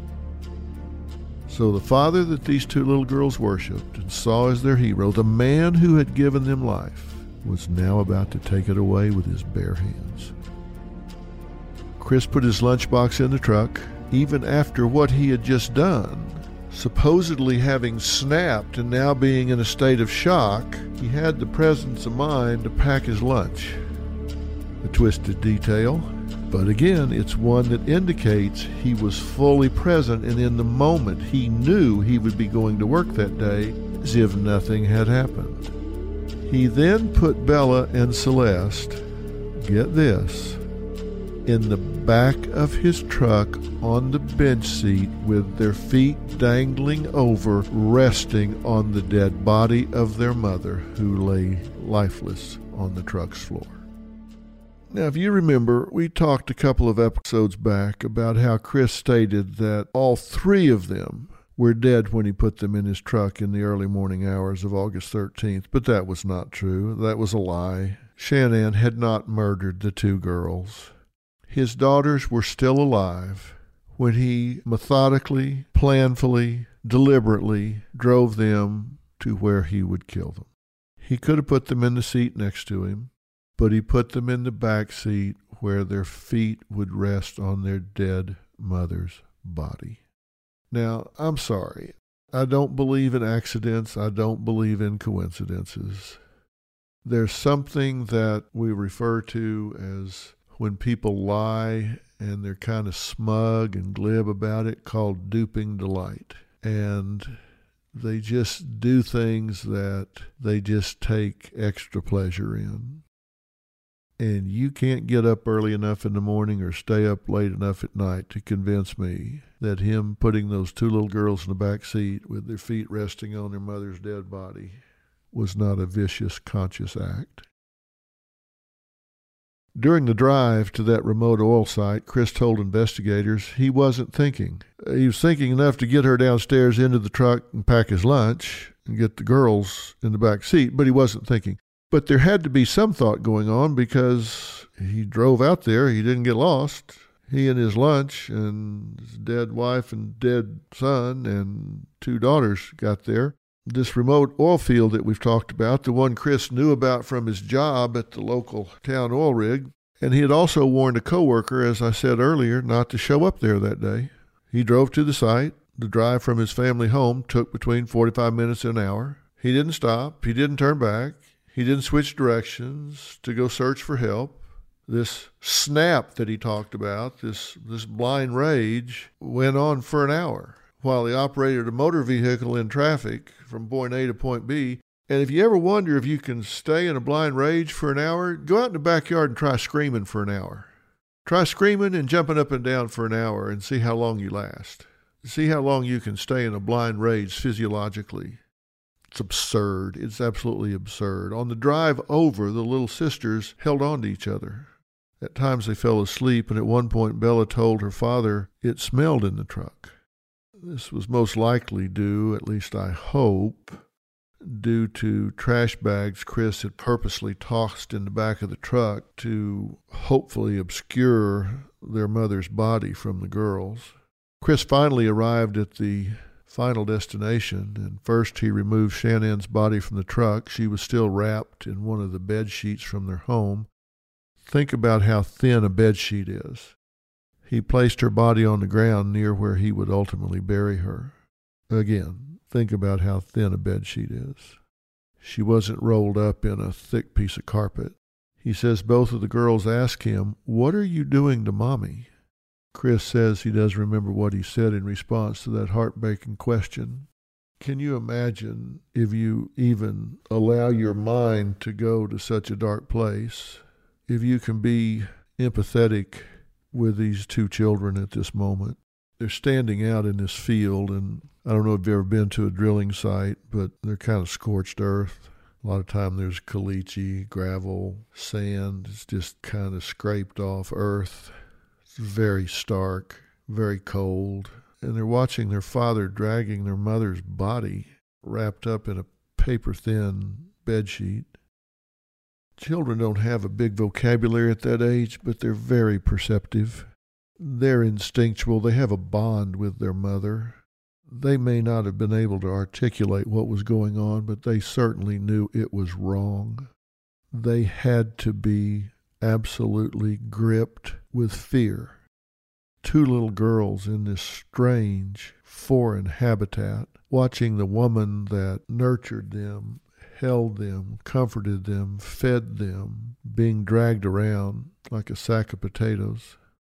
So the father that these two little girls worshipped and saw as their hero, the man who had given them life, was now about to take it away with his bare hands. Chris put his lunchbox in the truck, even after what he had just done. Supposedly having snapped and now being in a state of shock, he had the presence of mind to pack his lunch. A twisted detail, but again, it's one that indicates he was fully present, and in the moment he knew he would be going to work that day as if nothing had happened. He then put Bella and Celeste, get this, in the back of his truck on the bench seat with their feet dangling over, resting on the dead body of their mother, who lay lifeless on the truck's floor. Now, if you remember, we talked a couple of episodes back about how Chris stated that all three of them were dead when he put them in his truck in the early morning hours of August thirteenth, but that was not true. That was a lie. Shanann had not murdered the two girls. His daughters were still alive when he methodically, planfully, deliberately drove them to where he would kill them. He could have put them in the seat next to him, but he put them in the back seat where their feet would rest on their dead mother's body. Now, I'm sorry. I don't believe in accidents. I don't believe in coincidences. There's something that we refer to as when people lie and they're kind of smug and glib about it, called duping delight. And they just do things that they just take extra pleasure in. And you can't get up early enough in the morning or stay up late enough at night to convince me that him putting those two little girls in the back seat with their feet resting on their mother's dead body was not a vicious, conscious act. During the drive to that remote oil site, Chris told investigators he wasn't thinking. He was thinking enough to get her downstairs into the truck and pack his lunch and get the girls in the back seat, but he wasn't thinking. But there had to be some thought going on because he drove out there. He didn't get lost. He and his lunch and his dead wife and dead son and two daughters got there. This remote oil field that we've talked about, the one Chris knew about from his job at the local town oil rig, and he had also warned a coworker, as I said earlier, not to show up there that day. He drove to the site. The drive from his family home took between forty-five minutes and an hour. He didn't stop. He didn't turn back. He didn't switch directions to go search for help. This snap that he talked about, this, this blind rage, went on for an hour while he operated a motor vehicle in traffic from point A to point B. And if you ever wonder if you can stay in a blind rage for an hour, go out in the backyard and try screaming for an hour. Try screaming and jumping up and down for an hour and see how long you last. See how long you can stay in a blind rage physiologically. It's absurd. It's absolutely absurd. On the drive over, the little sisters held on to each other. At times they fell asleep, and at one point Bella told her father it smelled in the truck. This was most likely due, at least I hope, due to trash bags Chris had purposely tossed in the back of the truck to hopefully obscure their mother's body from the girls. Chris finally arrived at the final destination, and first he removed Shanann's body from the truck. She was still wrapped in one of the bed sheets from their home. Think about how thin a bed sheet is. He placed her body on the ground near where he would ultimately bury her. Again, think about how thin a bed sheet is. She wasn't rolled up in a thick piece of carpet. He says both of the girls asked him, "What are you doing to Mommy?" Chris says he does remember what he said in response to that heartbreaking question. Can you imagine if you even allow your mind to go to such a dark place, if you can be empathetic with these two children at this moment? They're standing out in this field, and I don't know if you've ever been to a drilling site, but they're kind of scorched earth. A lot of time there's caliche, gravel, sand. It's just kind of scraped off earth. It's very stark, very cold. And they're watching their father dragging their mother's body wrapped up in a paper-thin bedsheet. Children don't have a big vocabulary at that age, but they're very perceptive. They're instinctual. They have a bond with their mother. They may not have been able to articulate what was going on, but they certainly knew it was wrong. They had to be absolutely gripped with fear. Two little girls in this strange, foreign habitat, watching the woman that nurtured them, held them, comforted them, fed them, being dragged around like a sack of potatoes.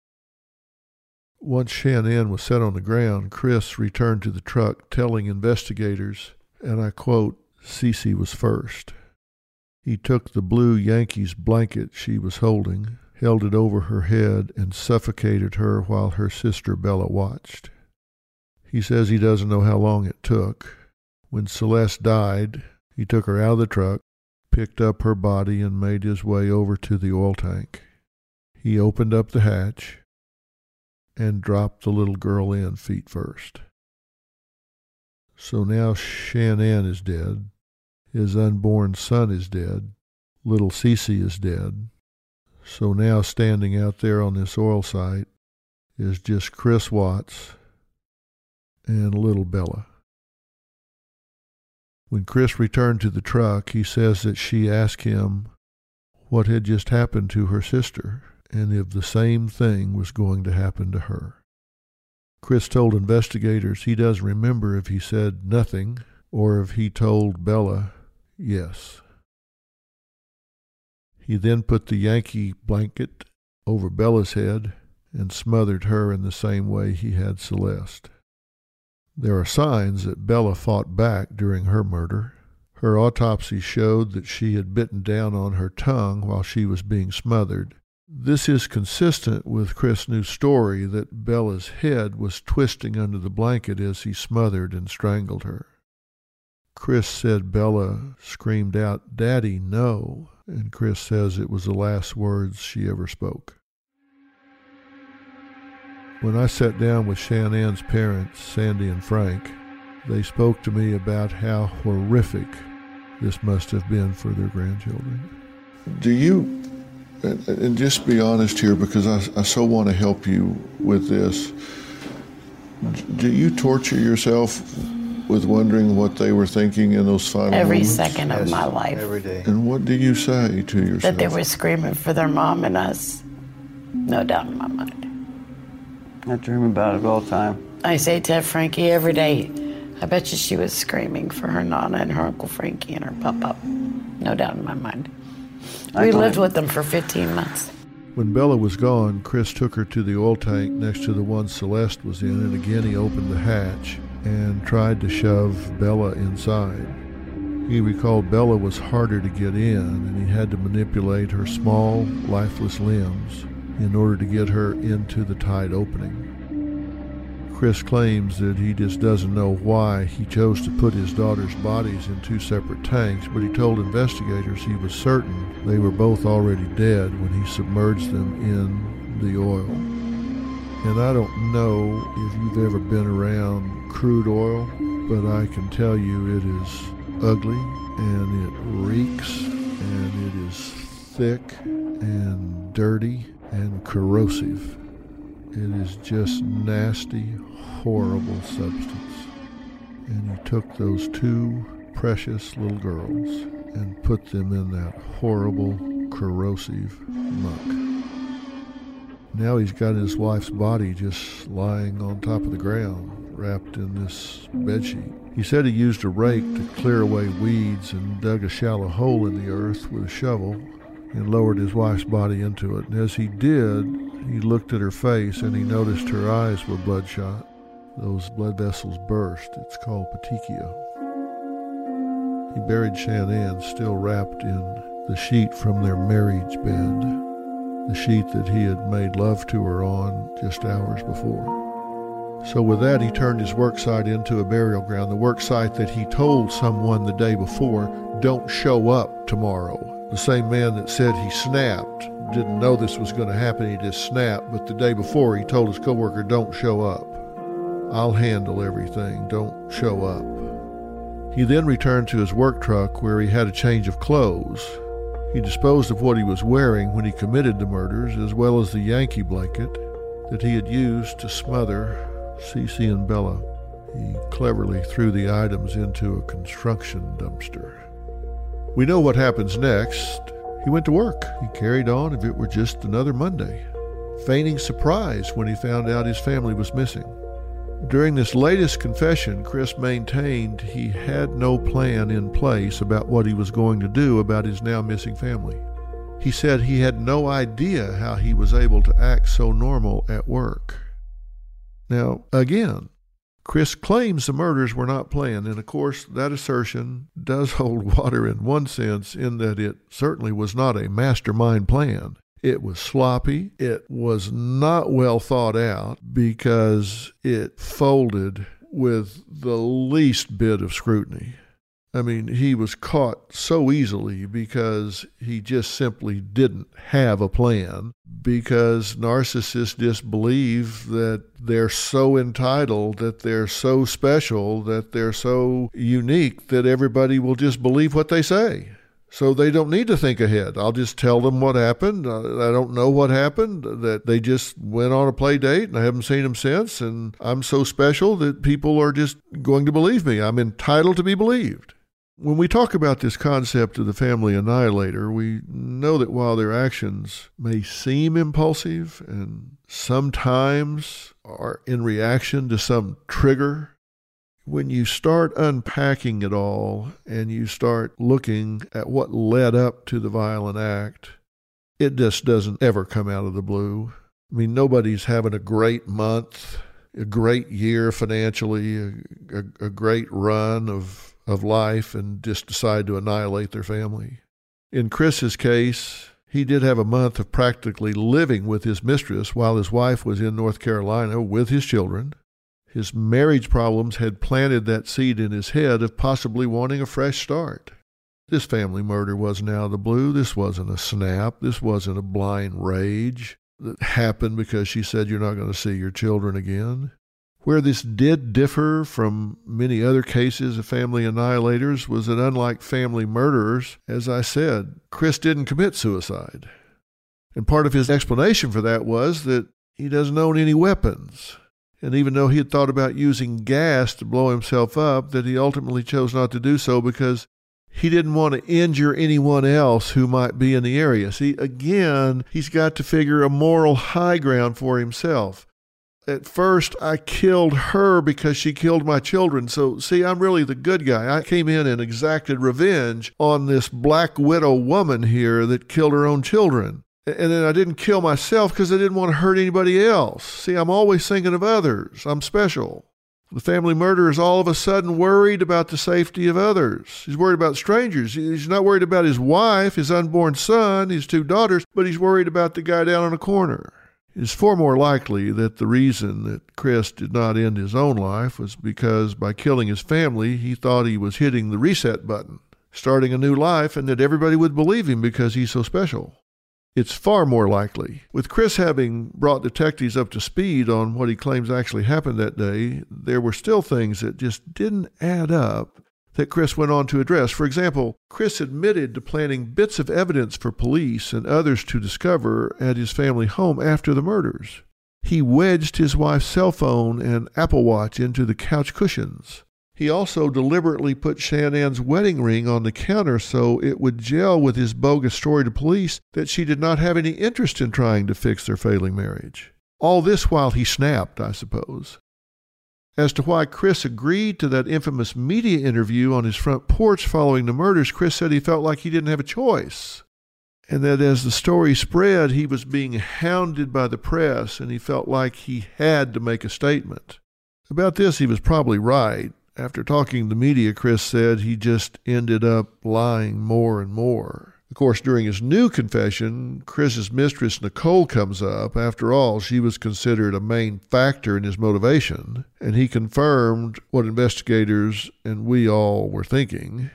Once Shanann was set on the ground, Chris returned to the truck telling investigators, and I quote, Cece was first. He took the blue Yankees blanket she was holding, held it over her head, and suffocated her while her sister Bella watched. He says he doesn't know how long it took. When Celeste died, he took her out of the truck, picked up her body, and made his way over to the oil tank. He opened up the hatch and dropped the little girl in feet first. So now Shanann is dead. His unborn son is dead. Little Cece is dead. So now standing out there on this oil site is just Chris Watts and little Bella. When Chris returned to the truck, he says that she asked him what had just happened to her sister, and if the same thing was going to happen to her. Chris told investigators he does remember if he said nothing or if he told Bella yes. He then put the Yankee blanket over Bella's head and smothered her in the same way he had Celeste. There are signs that Bella fought back during her murder. Her autopsy showed that she had bitten down on her tongue while she was being smothered. This is consistent with Chris' new story that Bella's head was twisting under the blanket as he smothered and strangled her. Chris said Bella screamed out, "Daddy, no," and Chris says it was the last words she ever spoke. When I sat down with Shanann's parents, Sandy and Frank, they spoke to me about how horrific this must have been for their grandchildren. Do you, and, and just be honest here because I, I so want to help you with this, do you torture yourself with wondering what they were thinking in those final Every moments? second of Yes, my life. every day. And what do you say to yourself? That they were screaming for their mom and us. No doubt in my mind. I dream about it all the time. I say to Frankie every day, I bet you she was screaming for her Nana and her Uncle Frankie and her Pop-Up. No doubt in my mind. I We can- lived with them for fifteen months. When Bella was gone, Chris took her to the oil tank next to the one Celeste was in, and again he opened the hatch and tried to shove Bella inside. He recalled Bella was harder to get in, and he had to manipulate her small, lifeless limbs in order to get her into the tight opening. Chris claims that he just doesn't know why he chose to put his daughter's bodies in two separate tanks, but he told investigators he was certain they were both already dead when he submerged them in the oil. And I don't know if you've ever been around crude oil, but I can tell you it is ugly, and it reeks, and it is thick and dirty and corrosive. It is just nasty, horrible substance. And he took those two precious little girls and put them in that horrible, corrosive muck. Now he's got his wife's body just lying on top of the ground, wrapped in this bedsheet. He said he used a rake to clear away weeds and dug a shallow hole in the earth with a shovel and lowered his wife's body into it. And as he did, He looked at her face and he noticed her eyes were bloodshot. Those blood vessels burst. It's called petechia. He buried Shanann still wrapped in the sheet from their marriage bed, the sheet that he had made love to her on just hours before. So with that, he turned his work site into a burial ground, the work site that he told someone the day before, don't show up tomorrow. The same man that said he snapped, didn't know this was going to happen, he just snapped, but the day before he told his coworker, don't show up. I'll handle everything, don't show up. He then returned to his work truck where he had a change of clothes. He disposed of what he was wearing when he committed the murders, as well as the Yankee blanket that he had used to smother Cece and Bella. He cleverly threw the items into a construction dumpster. We know what happens next. He went to work. He carried on as if it were just another Monday, feigning surprise when he found out his family was missing. During this latest confession, Chris maintained he had no plan in place about what he was going to do about his now missing family. He said he had no idea how he was able to act so normal at work. Now, again, Chris claims the murders were not planned, and of course that assertion does hold water in one sense, in that it certainly was not a mastermind plan. It was sloppy. It was not well thought out because it folded with the least bit of scrutiny. I mean, he was caught so easily because he just simply didn't have a plan, because narcissists just believe that they're so entitled, that they're so special, that they're so unique that everybody will just believe what they say. So they don't need to think ahead. I'll just tell them what happened. I don't know what happened, that they just went on a play date and I haven't seen them since, and I'm so special that people are just going to believe me. I'm entitled to be believed. When we talk about this concept of the family annihilator, we know that while their actions may seem impulsive and sometimes are in reaction to some trigger, when you start unpacking it all and you start looking at what led up to the violent act, it just doesn't ever come out of the blue. I mean, nobody's having a great month, a great year financially, a, a, a great run of of life, and just decide to annihilate their family. In Chris's case, he did have a month of practically living with his mistress while his wife was in North Carolina with his children. His marriage problems had planted that seed in his head of possibly wanting a fresh start. This family murder wasn't out of the blue. This wasn't a snap. This wasn't a blind rage that happened because she said you're not going to see your children again. Where this did differ from many other cases of family annihilators was that, unlike family murderers, as I said, Chris didn't commit suicide. And part of his explanation for that was that he doesn't own any weapons. And even though he had thought about using gas to blow himself up, that he ultimately chose not to do so because he didn't want to injure anyone else who might be in the area. See, again, he's got to figure a moral high ground for himself. At first, I killed her because she killed my children. So, see, I'm really the good guy. I came in and exacted revenge on this black widow woman here that killed her own children. And then I didn't kill myself because I didn't want to hurt anybody else. See, I'm always thinking of others. I'm special. The family murderer is all of a sudden worried about the safety of others. He's worried about strangers. He's not worried about his wife, his unborn son, his two daughters, but he's worried about the guy down on the corner. It's far more likely that the reason that Chris did not end his own life was because by killing his family, he thought he was hitting the reset button, starting a new life, and that everybody would believe him because he's so special. It's far more likely, with Chris having brought detectives up to speed on what he claims actually happened that day, there were still things that just didn't add up that Chris went on to address. For example, Chris admitted to planting bits of evidence for police and others to discover at his family home after the murders. He wedged his wife's cell phone and Apple Watch into the couch cushions. He also deliberately put Shanann's wedding ring on the counter so it would gel with his bogus story to police that she did not have any interest in trying to fix their failing marriage. All this while he snapped, I suppose. As to why Chris agreed to that infamous media interview on his front porch following the murders, Chris said he felt like he didn't have a choice. and that as the story spread, he was being hounded by the press, and he felt like he had to make a statement. About this, he was probably right. After talking to the media, Chris said he just ended up lying more and more. Of course, during his new confession, Chris's mistress, Nicole, comes up. After all, she was considered a main factor in his motivation, and he confirmed what investigators and we all were thinking.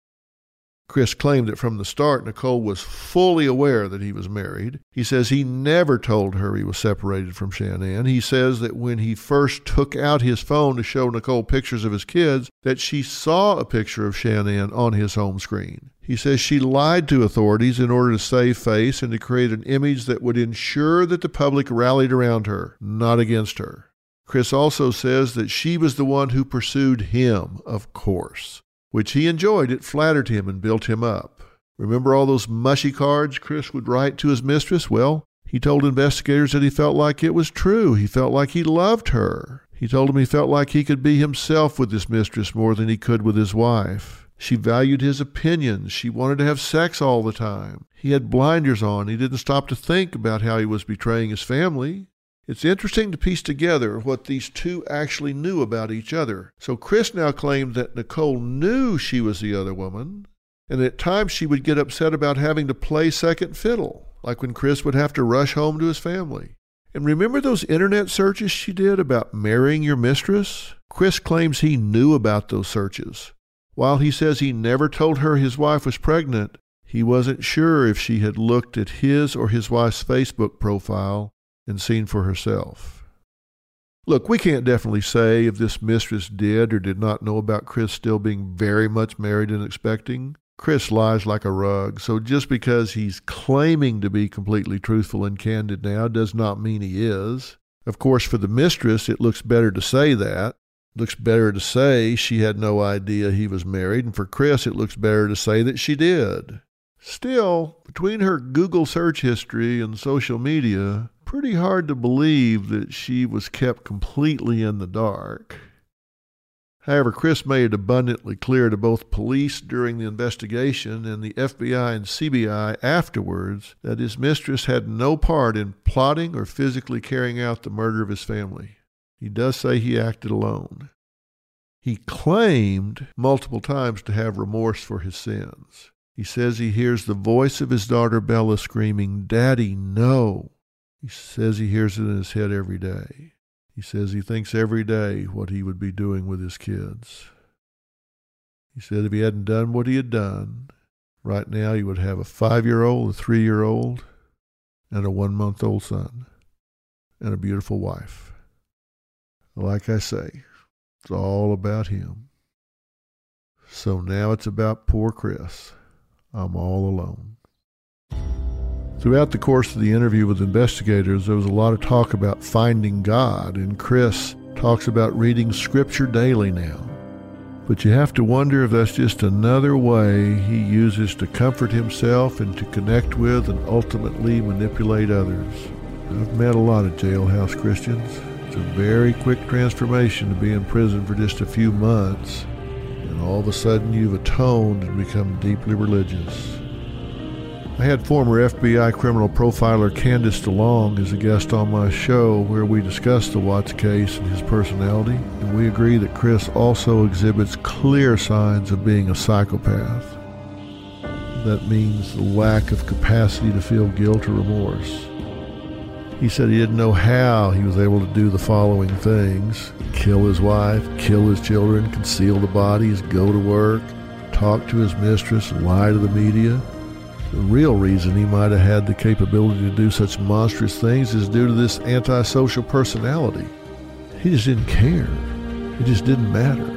Chris claimed that from the start, Nicole was fully aware that he was married. He says he never told her he was separated from Shanann. He says that when he first took out his phone to show Nicole pictures of his kids, that she saw a picture of Shanann on his home screen. He says she lied to authorities in order to save face and to create an image that would ensure that the public rallied around her, not against her. Chris also says that she was the one who pursued him, of course, which he enjoyed. It flattered him and built him up. Remember all those mushy cards Chris would write to his mistress? Well, he told investigators that he felt like it was true. He felt like he loved her. He told them he felt like he could be himself with his mistress more than he could with his wife. She valued his opinions. She wanted to have sex all the time. He had blinders on. He didn't stop to think about how he was betraying his family. It's interesting to piece together what these two actually knew about each other. So Chris now claimed that Nicole knew she was the other woman, and at times she would get upset about having to play second fiddle, like when Chris would have to rush home to his family. And remember those internet searches she did about marrying your mistress? Chris claims he knew about those searches. While he says he never told her his wife was pregnant, he wasn't sure if she had looked at his or his wife's Facebook profile and seen for herself. Look, we can't definitely say if this mistress did or did not know about Chris still being very much married and expecting. Chris lies like a rug, so just because he's claiming to be completely truthful and candid now does not mean he is. Of course, for the mistress, it looks better to say that. It looks better to say she had no idea he was married, and for Chris, it looks better to say that she did. Still, between her Google search history and social media, pretty hard to believe that she was kept completely in the dark. However, Chris made it abundantly clear to both police during the investigation and the F B I and C B I afterwards that his mistress had no part in plotting or physically carrying out the murder of his family. He does say he acted alone. He claimed multiple times to have remorse for his sins. He says he hears the voice of his daughter Bella screaming, "Daddy, no." He says he hears it in his head every day. He says he thinks every day what he would be doing with his kids. He said if he hadn't done what he had done, right now he would have a five-year-old, a three-year-old, and a one-month-old son, and a beautiful wife. Like I say, it's all about him. So now it's about poor Chris. I'm all alone. Throughout the course of the interview with investigators, there was a lot of talk about finding God, and Chris talks about reading Scripture daily now. But you have to wonder if that's just another way he uses to comfort himself and to connect with and ultimately manipulate others. I've met a lot of jailhouse Christians. It's a very quick transformation to be in prison for just a few months, and all of a sudden you've atoned and become deeply religious. I had former F B I criminal profiler Candace DeLong as a guest on my show where we discussed the Watts case and his personality, and we agree that Chris also exhibits clear signs of being a psychopath. That means the lack of capacity to feel guilt or remorse. He said he didn't know how he was able to do the following things: kill his wife, kill his children, conceal the bodies, go to work, talk to his mistress, lie to the media. The real reason he might have had the capability to do such monstrous things is due to this antisocial personality. He just didn't care. It just didn't matter.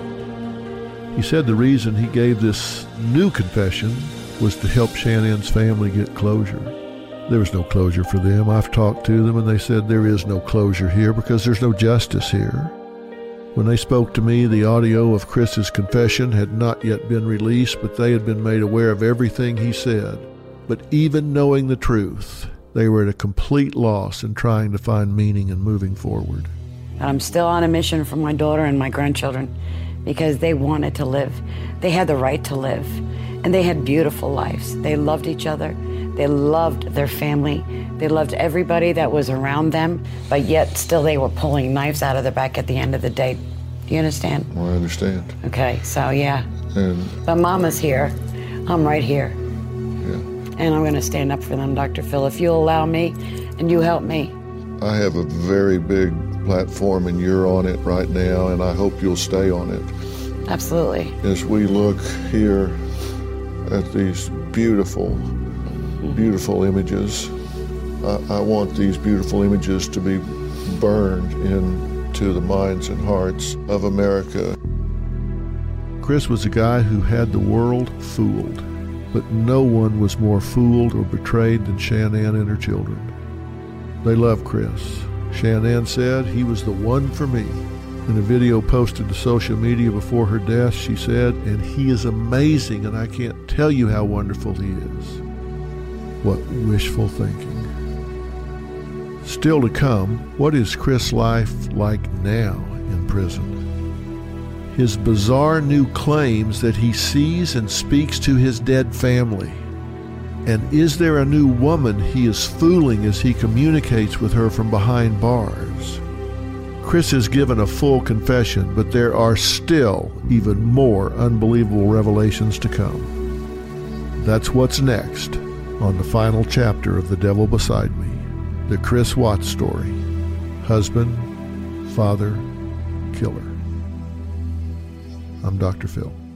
He said the reason he gave this new confession was to help Shanann's family get closure. There was no closure for them. I've talked to them and they said there is no closure here because there's no justice here. When they spoke to me, the audio of Chris's confession had not yet been released, but they had been made aware of everything he said. But even knowing the truth, they were at a complete loss in trying to find meaning and moving forward. I'm still on a mission for my daughter and my grandchildren because they wanted to live. They had the right to live, and they had beautiful lives. They loved each other. They loved their family. They loved everybody that was around them, but yet still they were pulling knives out of their back at the end of the day. Do you understand? Well, I understand. Okay, so yeah. And But Mama's here. I'm right here. yeah, And I'm going to stand up for them, Doctor Phil, if you'll allow me and you help me. I have a very big platform, and you're on it right now, and I hope you'll stay on it. Absolutely. As we look here at these beautiful, beautiful images, I, I want these beautiful images to be burned into the minds and hearts of America. Chris was a guy who had the world fooled, but no one was more fooled or betrayed than Shanann and her children. They loved Chris. Shanann said he was the one for me. In a video posted to social media before her death, she said, and he is amazing, and I can't tell you how wonderful he is. What wishful thinking. Still to come, what is Chris' life like now in prison? His bizarre new claims that he sees and speaks to his dead family. And is there a new woman he is fooling as he communicates with her from behind bars? Chris has given a full confession, but there are still even more unbelievable revelations to come. That's what's next on the final chapter of The Devil Beside Me, the Chris Watts story. Husband, father, killer. I'm Doctor Phil.